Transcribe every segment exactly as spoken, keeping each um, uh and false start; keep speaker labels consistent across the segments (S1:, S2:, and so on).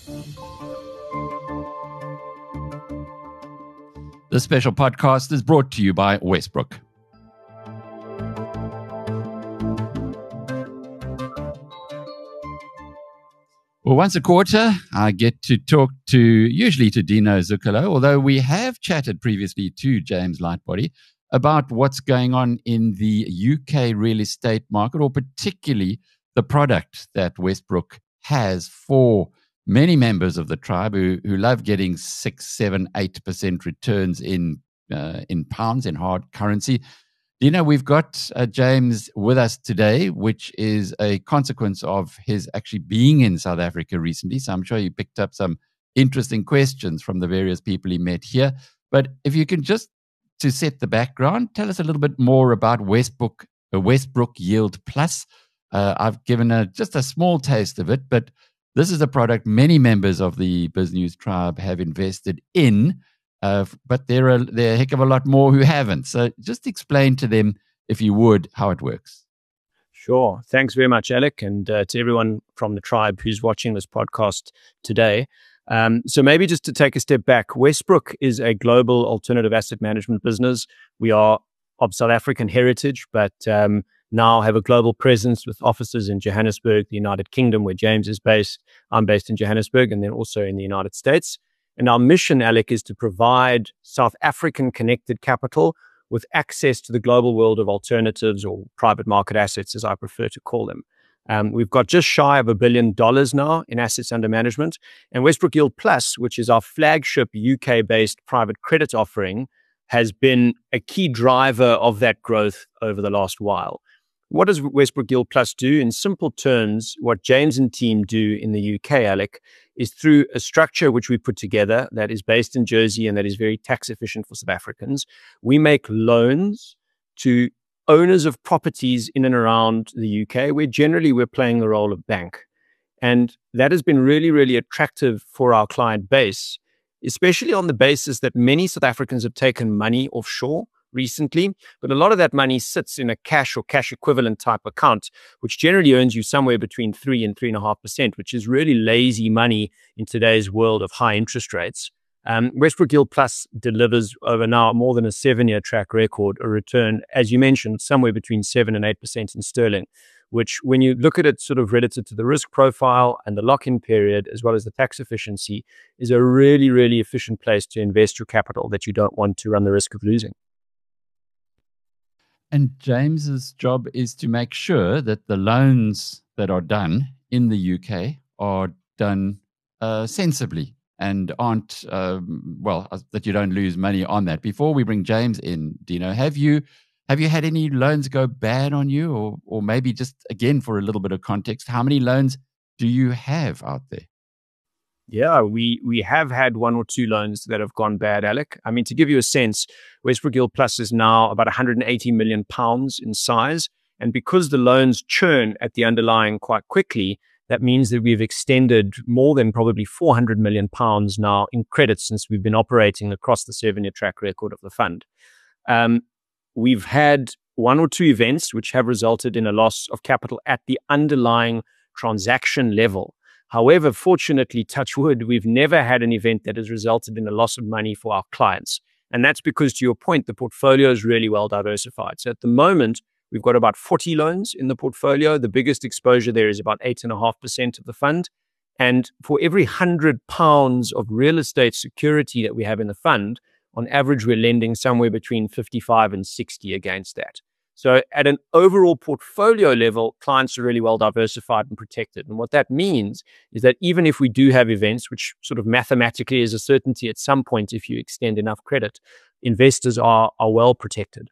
S1: This special podcast is brought to you by Westbrook. Well, once a quarter, I get to talk to, usually to Dino Zucolo, although we have chatted previously to James Lightbody about what's going on in the U K real estate market, or particularly the product that Westbrook has for many members of the tribe who, who love getting six, seven, eight percent returns in uh, in pounds, in hard currency. You know, we've got uh, James with us today, which is a consequence of his actually being in South Africa recently. So I'm sure you picked up some interesting questions from the various people he met here. But if you can just, to set the background, tell us a little bit more about Westbrook, uh, Westbrook Yield Plus. Uh, I've given a, just a small taste of it, but this is a product many members of the BizNews tribe have invested in. Uh, but there are there are a heck of a lot more who haven't. So just explain to them, if you would, how it works.
S2: Sure. Thanks very much, Alec, and uh, to everyone from the tribe who's watching this podcast today. Um, so maybe just to take a step back, Westbrook is a global alternative asset management business. We are of South African heritage, but um, now have a global presence with offices in Johannesburg, the United Kingdom, where James is based. I'm based in Johannesburg, and then also in the United States. And our mission, Alec, is to provide South African connected capital with access to the global world of alternatives, or private market assets, as I prefer to call them. Um, we've got just shy of a billion dollars now in assets under management. And Westbrook Yield Plus, which is our flagship U K-based private credit offering, has been a key driver of that growth over the last while. What does Westbrook Yield Plus do? In simple terms, what James and team do in the U K, Alec, is through a structure which we put together that is based in Jersey and that is very tax efficient for South Africans. We make loans to owners of properties in and around the U K, where generally we're playing the role of bank. And that has been really, really attractive for our client base, especially on the basis that many South Africans have taken money offshore recently, but a lot of that money sits in a cash or cash equivalent type account, which generally earns you somewhere between three and three and a half percent, which is really lazy money in today's world of high interest rates. Um, Westbrook Yield Plus delivers over now more than a seven-year track record, a return, as you mentioned, somewhere between seven and eight percent in sterling, which when you look at it sort of relative to the risk profile and the lock-in period, as well as the tax efficiency, is a really, really efficient place to invest your capital that you don't want to run the risk of losing.
S1: And James's job is to make sure that the loans that are done in the U K are done uh, sensibly and aren't, um, well, that you don't lose money on that. Before we bring James in, Dino, have you have you had any loans go bad on you? Or, or maybe just, again, for a little bit of context, how many loans do you have out there?
S2: Yeah, we we have had one or two loans that have gone bad, Alec. I mean, to give you a sense, Westbrook Yield Plus is now about one hundred eighty million pounds in size. And because the loans churn at the underlying quite quickly, that means that we've extended more than probably four hundred million pounds now in credit since we've been operating across the seven-year track record of the fund. Um, we've had one or two events which have resulted in a loss of capital at the underlying transaction level. However, fortunately, touch wood, we've never had an event that has resulted in a loss of money for our clients. And that's because, to your point, the portfolio is really well diversified. So at the moment, we've got about forty loans in the portfolio. The biggest exposure there is about eight point five percent of the fund. And for every one hundred pounds of real estate security that we have in the fund, on average, we're lending somewhere between fifty-five and sixty against that. So at an overall portfolio level, clients are really well diversified and protected. And what that means is that even if we do have events, which sort of mathematically is a certainty at some point if you extend enough credit, investors are, are well protected.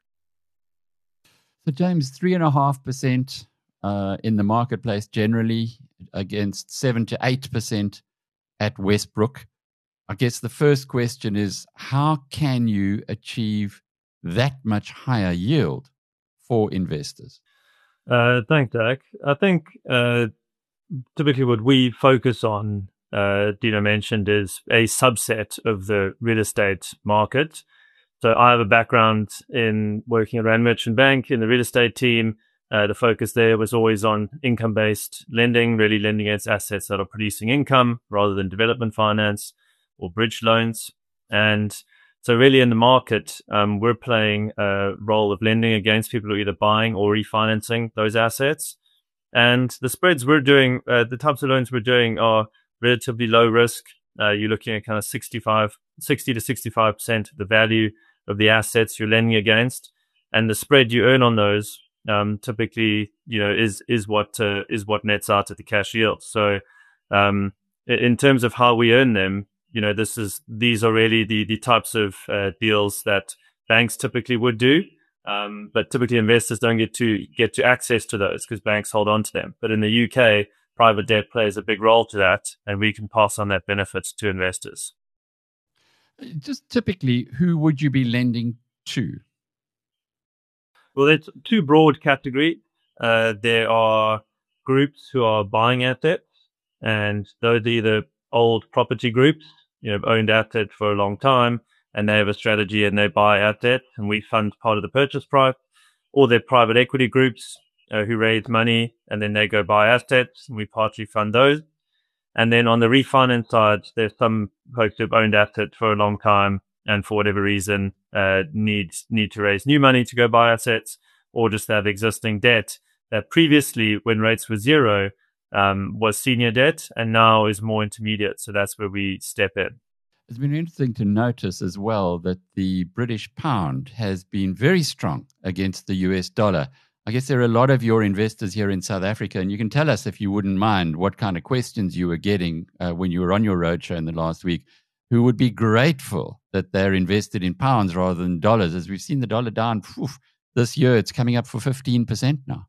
S1: So James, three and a half percent uh, in the marketplace generally against seven to eight percent at Westbrook. I guess the first question is, how can you achieve that much higher yield for investors?
S3: Uh, thanks, Derek. I think uh, typically what we focus on, uh, Dino mentioned, is a subset of the real estate market. So I have a background in working at Rand Merchant Bank in the real estate team. Uh, the focus there was always on income-based lending, really lending against assets that are producing income rather than development finance or bridge loans. And so really in the market, um, we're playing a role of lending against people who are either buying or refinancing those assets. And the spreads we're doing, uh, the types of loans we're doing are relatively low risk. Uh, you're looking at kind of sixty-five, sixty to sixty-five percent of the value of the assets you're lending against. And the spread you earn on those um, typically, you know, is is what uh, is what nets out at the cash yield. So um, in terms of how we earn them, you know, this is these are really the the types of uh, deals that banks typically would do. Um, but typically investors don't get to get to access to those because banks hold on to them. But in the U K, private debt plays a big role to that, and we can pass on that benefit to investors.
S1: Just typically, who would you be lending to?
S3: Well, there's two broad categories. Uh, there are groups who are buying assets, and those are either old property groups, you know, owned assets for a long time, and they have a strategy and they buy assets, and we fund part of the purchase price, or they're private equity groups uh, who raise money and then they go buy assets, and we partly fund those. And then on the refinance side, there's some folks who've owned assets for a long time and for whatever reason uh, need need to raise new money to go buy assets, or just have existing debt that previously, when rates were zero, um, was senior debt and now is more intermediate. So that's where we step in.
S1: It's been interesting to notice as well that the British pound has been very strong against the U S dollar. I guess there are a lot of your investors here in South Africa, and you can tell us, if you wouldn't mind, what kind of questions you were getting uh, when you were on your roadshow in the last week, who would be grateful that they're invested in pounds rather than dollars. As we've seen the dollar down, phew, this year it's coming up for fifteen percent now.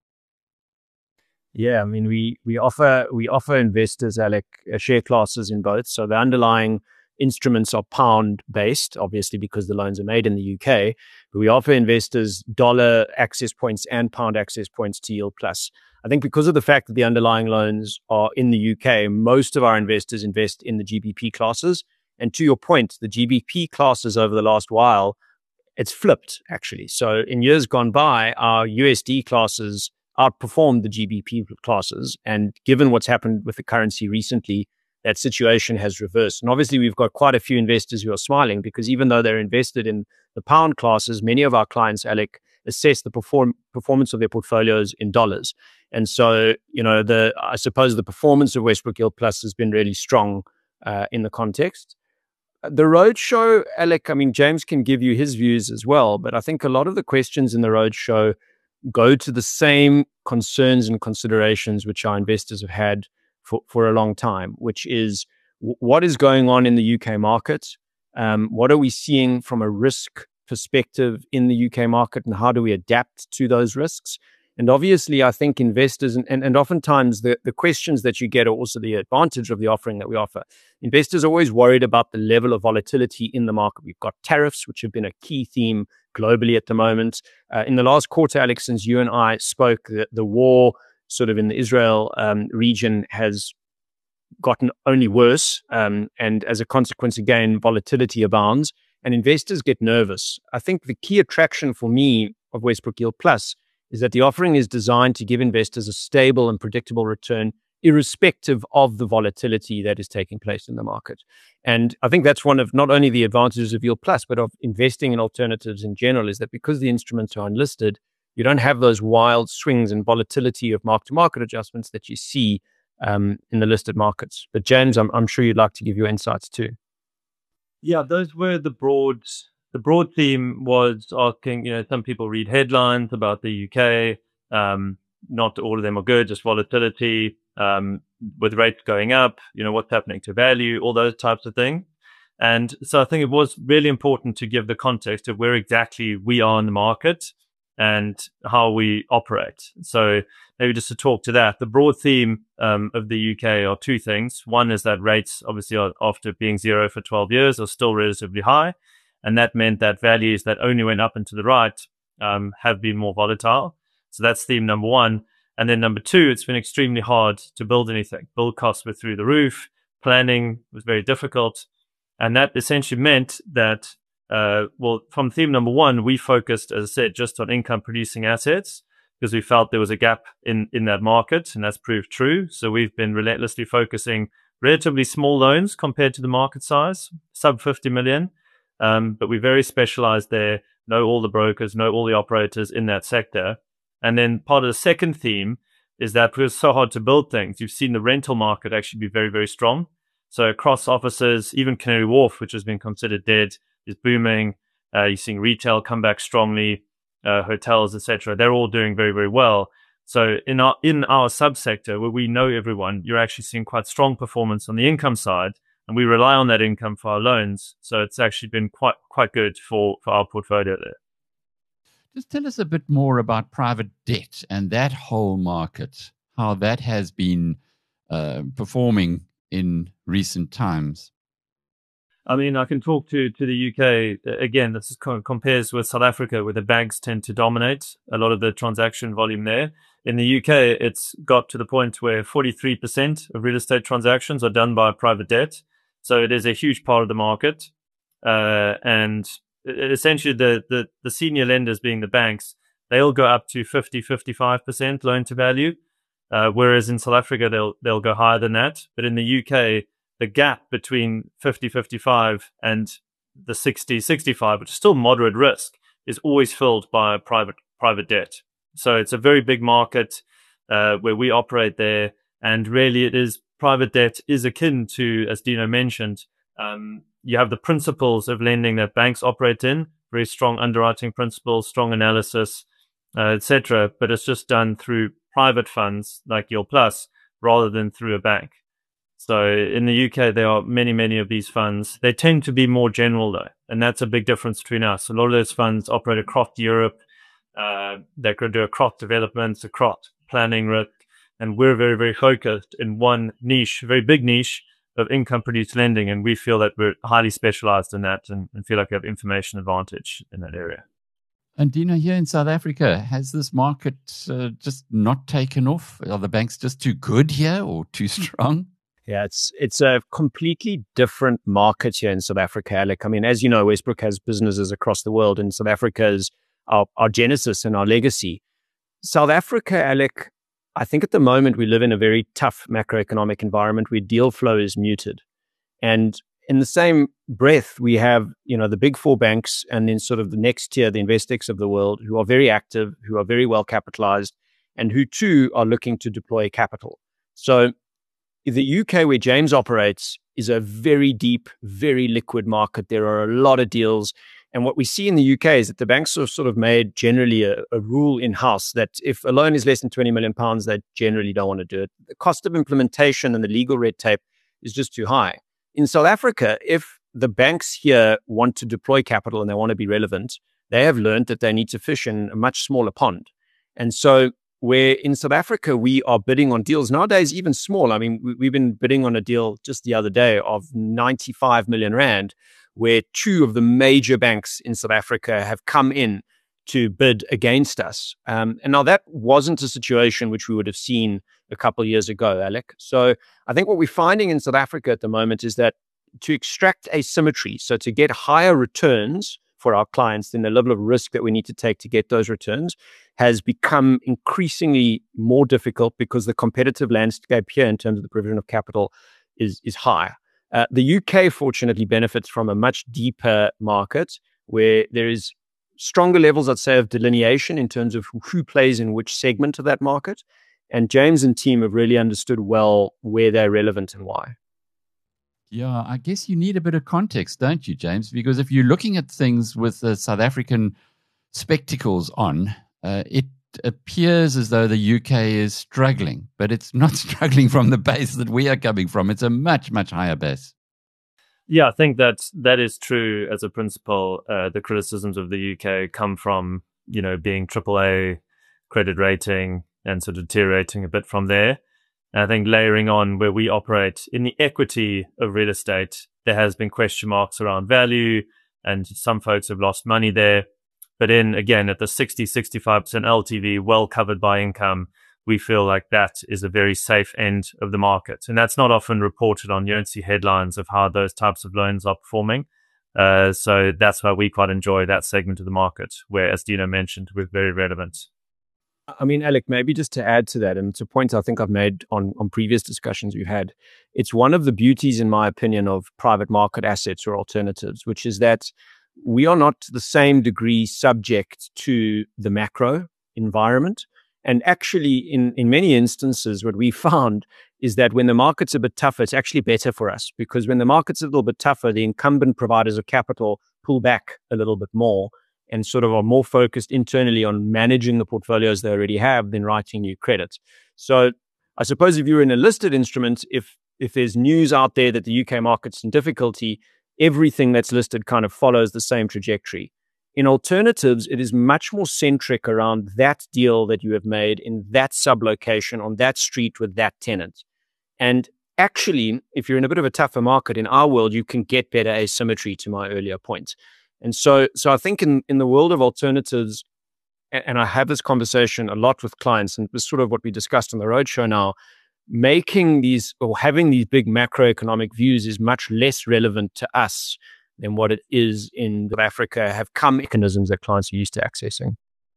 S2: Yeah, I mean, we we offer we offer investors, Alec, uh, share classes in both. So the underlying instruments are pound based, obviously, because the loans are made in the U K. But we offer investors dollar access points and pound access points to Yield Plus. I think because of the fact that the underlying loans are in the U K, most of our investors invest in the G B P classes. And to your point, the G B P classes over the last while, it's flipped actually. So in years gone by, our U S D classes outperformed the G B P classes. And given what's happened with the currency recently, that situation has reversed. And obviously, we've got quite a few investors who are smiling because even though they're invested in the pound classes, many of our clients, Alec, assess the perform- performance of their portfolios in dollars. And so, you know, the I suppose the performance of Westbrook Yield Plus has been really strong uh, in the context. The roadshow, Alec, I mean, James can give you his views as well, but I think a lot of the questions in the roadshow go to the same concerns and considerations which our investors have had for, for a long time, which is w- what is going on in the U K market? Um, what are we seeing from a risk perspective in the U K market, and how do we adapt to those risks? And obviously, I think investors, and, and, and oftentimes the, the questions that you get are also the advantage of the offering that we offer. Investors are always worried about the level of volatility in the market. We've got tariffs, which have been a key theme globally at the moment. Uh, in the last quarter, Alex, since you and I spoke, the, the war sort of in the Israel um, region has gotten only worse. Um, and as a consequence, again, volatility abounds and investors get nervous. I think the key attraction for me of Westbrook Yield Plus is that the offering is designed to give investors a stable and predictable return, irrespective of the volatility that is taking place in the market. And I think that's one of not only the advantages of Yield Plus, but of investing in alternatives in general, is that because the instruments are unlisted, you don't have those wild swings and volatility of mark-to-market adjustments that you see um, in the listed markets. But James, I'm, I'm sure you'd like to give your insights too.
S3: Yeah, those were the broad. The broad theme was asking, you know, some people read headlines about the U K. Um, not all of them are good, just volatility, um, with rates going up, you know, what's happening to value, all those types of things. And so I think it was really important to give the context of where exactly we are in the market and how we operate. So maybe just to talk to that, the broad theme um, of the U K are two things. One is that rates, obviously, are, after being zero for twelve years, are still relatively high. And that meant that values that only went up and to the right um, have been more volatile. So that's theme number one. And then number two, it's been extremely hard to build anything. Build costs were through the roof. Planning was very difficult. And that essentially meant that, uh, well, from theme number one, we focused, as I said, just on income producing assets. because we felt there was a gap in, in that market, and that's proved true. So we've been relentlessly focusing relatively small loans compared to the market size, sub fifty million. Um, but we're very specialized there, know all the brokers, know all the operators in that sector. And then part of the second theme is that because it's so hard to build things, you've seen the rental market actually be very, very strong. So across offices, even Canary Wharf, which has been considered dead, is booming. Uh, you're seeing retail come back strongly, uh, hotels, et cetera. They're all doing very, very well. So in our in our subsector, where we know everyone, you're actually seeing quite strong performance on the income side, and we rely on that income for our loans. So it's actually been quite quite good for, for our portfolio there.
S1: Just tell us a bit more about private debt and that whole market, how that has been uh, performing in recent times.
S3: I mean, I can talk to, to the U K. Again, this is co- compares with South Africa, where the banks tend to dominate a lot of the transaction volume there. In the U K, it's got to the point where forty-three percent of real estate transactions are done by private debt. So it is a huge part of the market. Uh, and essentially, the, the, the senior lenders, being the banks, they'll go up to fifty, fifty-five percent loan to value. Uh, whereas in South Africa, they'll they'll go higher than that. But in the U K, the gap between fifty, fifty-five and the sixty, sixty-five, which is still moderate risk, is always filled by private private debt. So it's a very big market uh, where we operate there. And really it is, private debt is akin to, as Dino mentioned, um, you have the principles of lending that banks operate in, very strong underwriting principles, strong analysis, uh, et cetera. But it's just done through private funds like Yield Plus rather than through a bank. So in the U K, there are many, many of these funds. They tend to be more general, though, and that's a big difference between us. A lot of those funds operate across Europe. Uh, they could do across developments, across planning risk, and we're very, very focused in one niche, very big niche of income-produced lending, and we feel that we're highly specialized in that and, and feel like we have information advantage in that area.
S1: And Dino, here in South Africa, has this market uh, just not taken off? Are the banks just too good here or too strong?
S2: Yeah, it's it's a completely different market here in South Africa, Alec. I mean, as you know, Westbrook has businesses across the world, and South Africa is our, our genesis and our legacy. South Africa, Alec, I think at the moment we live in a very tough macroeconomic environment where deal flow is muted. And in the same breath, we have, you know, the big four banks and then sort of the next tier, the Investex of the world, who are very active, who are very well capitalized, and who too are looking to deploy capital. So the U K, where James operates, is a very deep, very liquid market. There are a lot of deals. And what we see in the U K is that the banks have sort of made generally a, a rule in-house that if a loan is less than twenty million pounds, they generally don't want to do it. The cost of implementation and the legal red tape is just too high. In South Africa, if the banks here want to deploy capital and they want to be relevant, they have learned that they need to fish in a much smaller pond. And so where in South Africa, we are bidding on deals nowadays, even small. I mean, we, we've been bidding on a deal just the other day of ninety-five million rand, where two of the major banks in South Africa have come in to bid against us. Um, and now that wasn't a situation which we would have seen a couple of years ago, Alec. So I think what we're finding in South Africa at the moment is that to extract asymmetry, so to get higher returns for our clients than the level of risk that we need to take to get those returns, has become increasingly more difficult because the competitive landscape here in terms of the provision of capital is, is high. Uh, the U K, fortunately, benefits from a much deeper market where there is stronger levels, I'd say, of delineation in terms of who, who plays in which segment of that market. And James and team have really understood well where they're relevant and why.
S1: Yeah, I guess you need a bit of context, don't you, James? Because if you're looking at things with the South African spectacles on, uh, it appears as though the U K is struggling, but it's not struggling from the base that we are coming from. It's a much, much higher base.
S3: Yeah, I think that that is true as a principle. Uh, the criticisms of the U K come from, you know, being triple A credit rating and sort of deteriorating a bit from there. And I think layering on where we operate in the equity of real estate, there has been question marks around value and some folks have lost money there. But in, again, at the sixty, sixty-five percent L T V, well covered by income, we feel like that is a very safe end of the market. And that's not often reported on. You don't see headlines of how those types of loans are performing. Uh, so that's why we quite enjoy that segment of the market, where, as Dino mentioned, we're very relevant.
S2: I mean, Alec, maybe just to add to that, and it's a point I think I've made on, on previous discussions we've had, it's one of the beauties, in my opinion, of private market assets or alternatives, which is that we are not to the same degree subject to the macro environment. And actually, in, in many instances, what we found is that when the market's a bit tougher, it's actually better for us, because when the market's a little bit tougher, the incumbent providers of capital pull back a little bit more and sort of are more focused internally on managing the portfolios they already have than writing new credit. So I suppose if you're in a listed instrument, if if there's news out there that the U K market's in difficulty, everything that's listed kind of follows the same trajectory. In alternatives, it is much more centric around that deal that you have made in that sublocation on that street with that tenant. And actually, if you're in a bit of a tougher market in our world, you can get better asymmetry, to my earlier point. And so so I think in, in the world of alternatives, and, and I have this conversation a lot with clients, and it was sort of what we discussed on the roadshow now, making these or having these big macroeconomic views is much less relevant to us than what it is in Africa have come mechanisms that clients are used to accessing.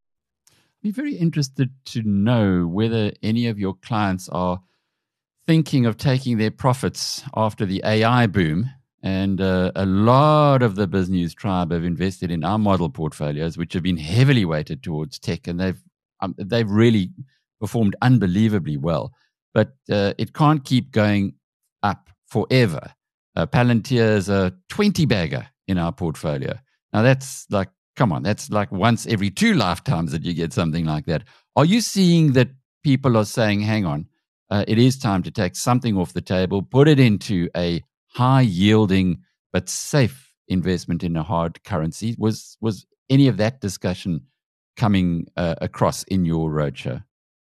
S1: I'd be very interested to know whether any of your clients are thinking of taking their profits after the A I boom. And uh, a lot of the BizNews tribe have invested in our model portfolios, which have been heavily weighted towards tech, and they've um, they've really performed unbelievably well. But uh, it can't keep going up forever. Uh, Palantir is a twenty bagger in our portfolio. Now that's like, come on, that's like once every two lifetimes that you get something like that. Are you seeing that people are saying, hang on, uh, it is time to take something off the table, put it into a high yielding but safe investment in a hard currency? Was was any of that discussion coming uh, across in your roadshow?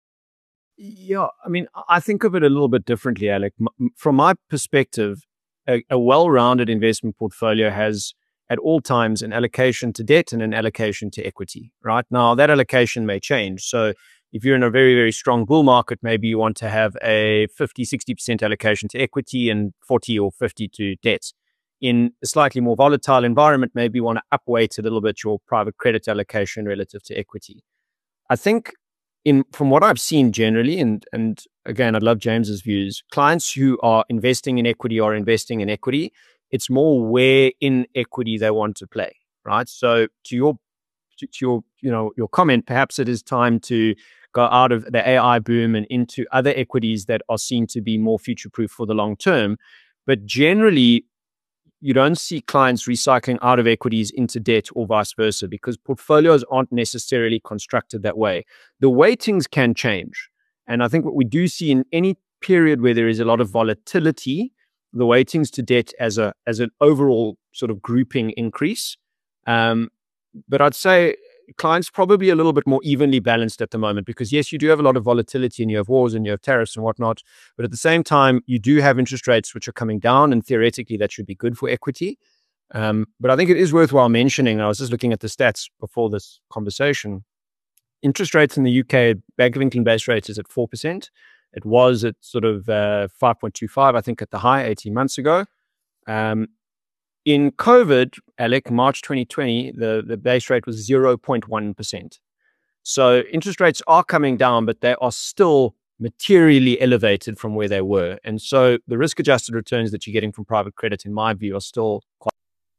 S2: Yeah, I mean, I think of it a little bit differently, Alec. From my perspective, a, a well-rounded investment portfolio has at all times an allocation to debt and an allocation to equity, right? Now, that allocation may change. So if you're in a very, very strong bull market, maybe you want to have a fifty, sixty percent allocation to equity and forty or fifty to debt. In a slightly more volatile environment, maybe you want to upweight a little bit your private credit allocation relative to equity. I think in from what I've seen generally, and, and again, I'd love James's views, clients who are investing in equity are investing in equity. It's more where in equity they want to play, right? So to your, to, to your, you know, your comment, perhaps it is time to go out of the A I boom and into other equities that are seen to be more future-proof for the long term. But generally, you don't see clients recycling out of equities into debt or vice versa, because portfolios aren't necessarily constructed that way. The weightings can change. And I think what we do see in any period where there is a lot of volatility, the weightings to debt as a as an overall sort of grouping increase. Um, but I'd say clients probably a little bit more evenly balanced at the moment, because yes, you do have a lot of volatility and you have wars and you have tariffs and whatnot, but at the same time, you do have interest rates which are coming down, and theoretically that should be good for equity. Um, but I think it is worthwhile mentioning, I was just looking at the stats before this conversation, interest rates in the U K, Bank of England base rate is at four percent. It was at sort of uh, five point two five, I think, at the high eighteen months ago. Um, In COVID, Alec, March twenty twenty, the, the base rate was zero point one percent. So interest rates are coming down, but they are still materially elevated from where they were. And so the risk-adjusted returns that you're getting from private credit, in my view, are still quite...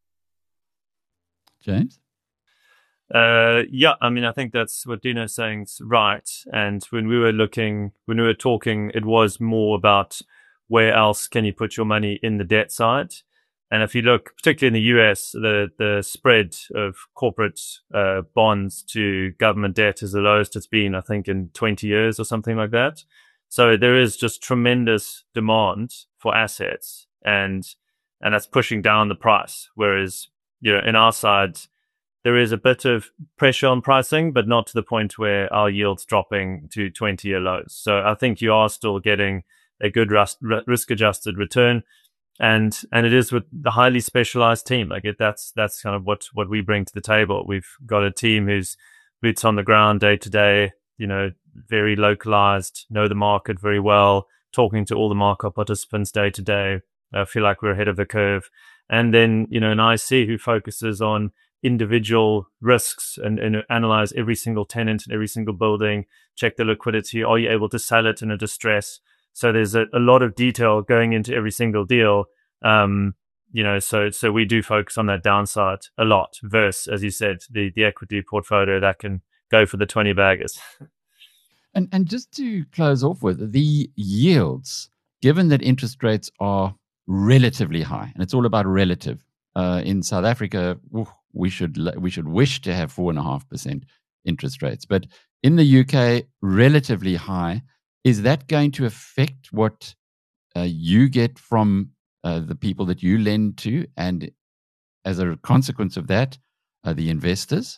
S1: James?
S3: Uh, yeah, I mean, I think that's what Dino's saying is right. And when we were looking, when we were talking, it was more about where else can you put your money in the debt side. And if you look, particularly in the U S, the, the spread of corporate uh, bonds to government debt is the lowest it's been, I think, in twenty years or something like that. So there is just tremendous demand for assets, and and that's pushing down the price. Whereas, you know, in our side, there is a bit of pressure on pricing, but not to the point where our yield's dropping to twenty-year lows. So I think you are still getting a good risk-adjusted return. And and it is with the highly specialized team. Like it, that's that's kind of what what we bring to the table. We've got a team who's boots on the ground day to day, you know, very localized, know the market very well, talking to all the market participants day to day. I feel like we're ahead of the curve. And then, you know, an I C who focuses on individual risks and, and analyze every single tenant and every single building, check the liquidity. Are you able to sell it in a distress? So there's a, a lot of detail going into every single deal. Um, you know, so so we do focus on that downside a lot versus, as you said, the, the equity portfolio that can go for the twenty baggers.
S1: And and just to close off with, the yields, given that interest rates are relatively high, and it's all about relative. Uh, in South Africa, we should we should wish to have four and a half percent interest rates, but in the U K, relatively high. Is that going to affect what uh, you get from uh, the people that you lend to, and as a consequence of that, uh, the investors?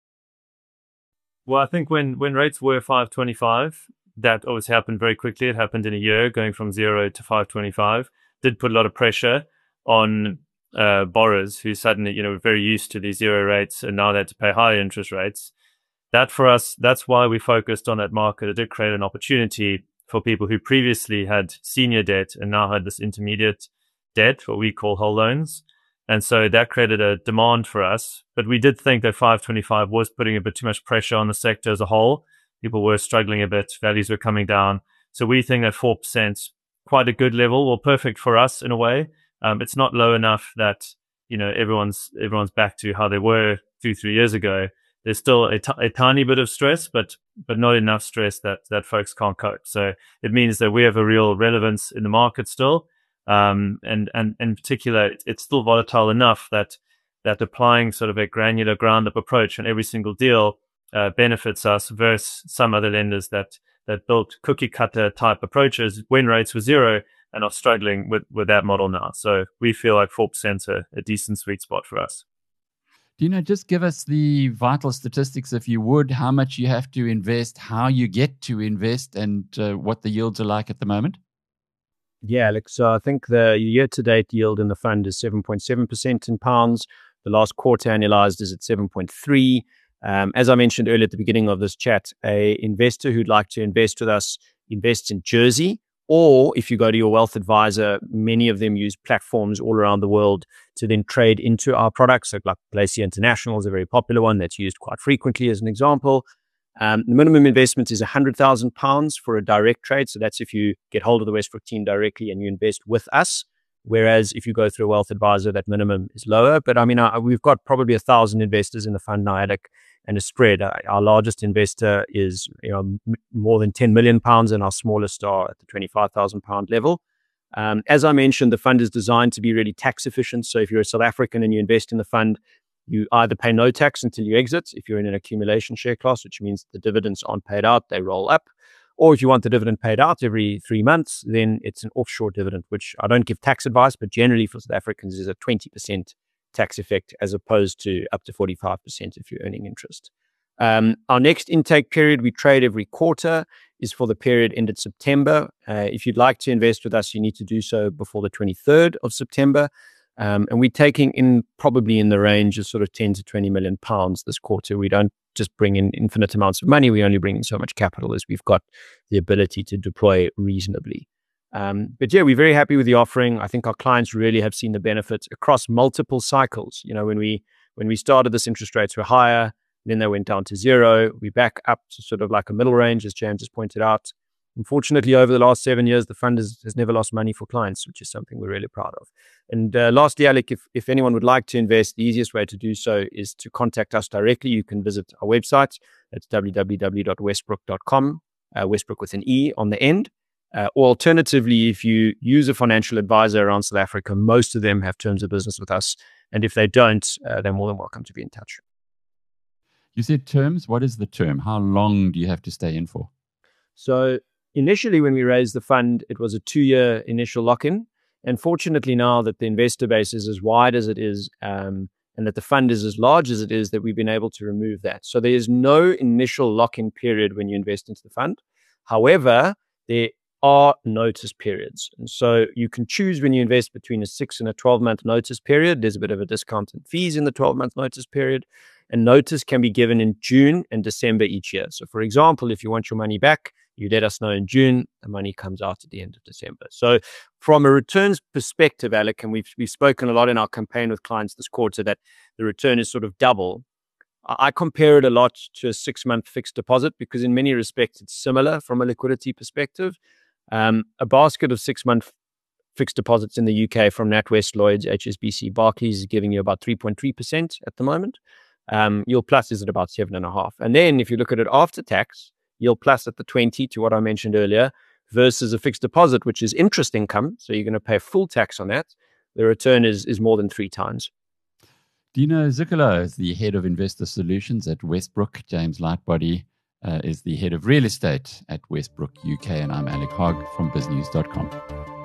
S3: Well, I think when, when rates were five twenty-five, that always happened very quickly. It happened in a year, going from zero to five twenty-five. Did put a lot of pressure on uh, borrowers who suddenly, you know, were very used to these zero rates and now they had to pay higher interest rates. That for us, that's why we focused on that market. It did create an opportunity for people who previously had senior debt and now had this intermediate debt, what we call whole loans. And so that created a demand for us. But we did think that five twenty-five was putting a bit too much pressure on the sector as a whole. People were struggling a bit. Values were coming down. So we think that four percent, quite a good level, well, perfect for us in a way. Um, it's not low enough that, you know, everyone's everyone's back to how they were two, three years ago. There's still a, t- a tiny bit of stress, but but not enough stress that that folks can't cope. So it means that we have a real relevance in the market still, um, and and in particular, it's still volatile enough that that applying sort of a granular ground-up approach on every single deal uh, benefits us versus some other lenders that that built cookie-cutter type approaches when rates were zero and are struggling with with that model now. So we feel like four percent is a, a decent sweet spot for us.
S1: Dino, just give us the vital statistics, if you would, how much you have to invest, how you get to invest, and uh, what the yields are like at the moment.
S2: Yeah, Alex. So I think the year-to-date yield in the fund is seven point seven percent in pounds. The last quarter annualized is at seven point three. Um, as I mentioned earlier at the beginning of this chat, a investor who'd like to invest with us invests in Jersey. Or if you go to your wealth advisor, many of them use platforms all around the world to then trade into our products. So like Glacier International is a very popular one that's used quite frequently as an example. Um, the minimum investment is one hundred thousand pounds for a direct trade. So that's if you get hold of the Westbrook team directly and you invest with us. Whereas if you go through a wealth advisor, that minimum is lower. But I mean, uh, we've got probably a thousand investors in the fund now, Alec, and a spread. Uh, our largest investor is you know m- more than ten million pounds, and our smallest are at the twenty-five thousand pound level. Um, as I mentioned, the fund is designed to be really tax efficient. So if you're a South African and you invest in the fund, you either pay no tax until you exit, if you're in an accumulation share class, which means the dividends aren't paid out, they roll up. Or if you want the dividend paid out every three months, then it's an offshore dividend, which I don't give tax advice, but generally for South Africans is a twenty percent tax effect as opposed to up to forty-five percent if you're earning interest. Um, our next intake period, we trade every quarter, is for the period ended September. Uh, if you'd like to invest with us, you need to do so before the twenty-third of September. Um, and we're taking in probably in the range of sort of ten to twenty million pounds this quarter. We don't just bring in infinite amounts of money. We only bring in so much capital as we've got the ability to deploy reasonably. Um, but yeah, we're very happy with the offering. I think our clients really have seen the benefits across multiple cycles. You know, when we when we started, this interest rates were higher, then they went down to zero. We back up to sort of like a middle range, as James has pointed out. Unfortunately, over the last seven years, the fund has, has never lost money for clients, which is something we're really proud of. And uh, lastly, Alec, if, if anyone would like to invest, the easiest way to do so is to contact us directly. You can visit our website. That's w w w dot westbrook dot com, uh, Westbrook with an E on the end. Uh, or alternatively, if you use a financial advisor around South Africa, most of them have terms of business with us. And if they don't, uh, they're more than welcome to be in touch.
S1: You said terms. What is the term? How long do you have to stay in for?
S2: So initially, when we raised the fund, it was a two-year initial lock-in. And fortunately, now that the investor base is as wide as it is, um, and that the fund is as large as it is, that we've been able to remove that. So there is no initial lock-in period when you invest into the fund. However, there are notice periods. And so you can choose when you invest between a six and a twelve-month notice period. There's a bit of a discount in fees in the twelve-month notice period. And notice can be given in June and December each year. So for example, if you want your money back You let us know in June, the money comes out at the end of December. So from a returns perspective, Alec, and we've, we've spoken a lot in our campaign with clients this quarter that the return is sort of double. I compare it a lot to a six-month fixed deposit because in many respects it's similar from a liquidity perspective. Um, a basket of six-month fixed deposits in the U K from NatWest, Lloyds, H S B C, Barclays is giving you about three point three percent at the moment. Um, Yield Plus is at about seven point five. And then if you look at it after tax, Yield Plus at the twenty to what I mentioned earlier versus a fixed deposit, which is interest income. So you're going to pay full tax on that. The return is, is more than three times.
S1: Dino Zuccolo is the head of investor solutions at Westbrook. James Lightbody uh, is the head of real estate at Westbrook U K. And I'm Alec Hogg from biznews dot com.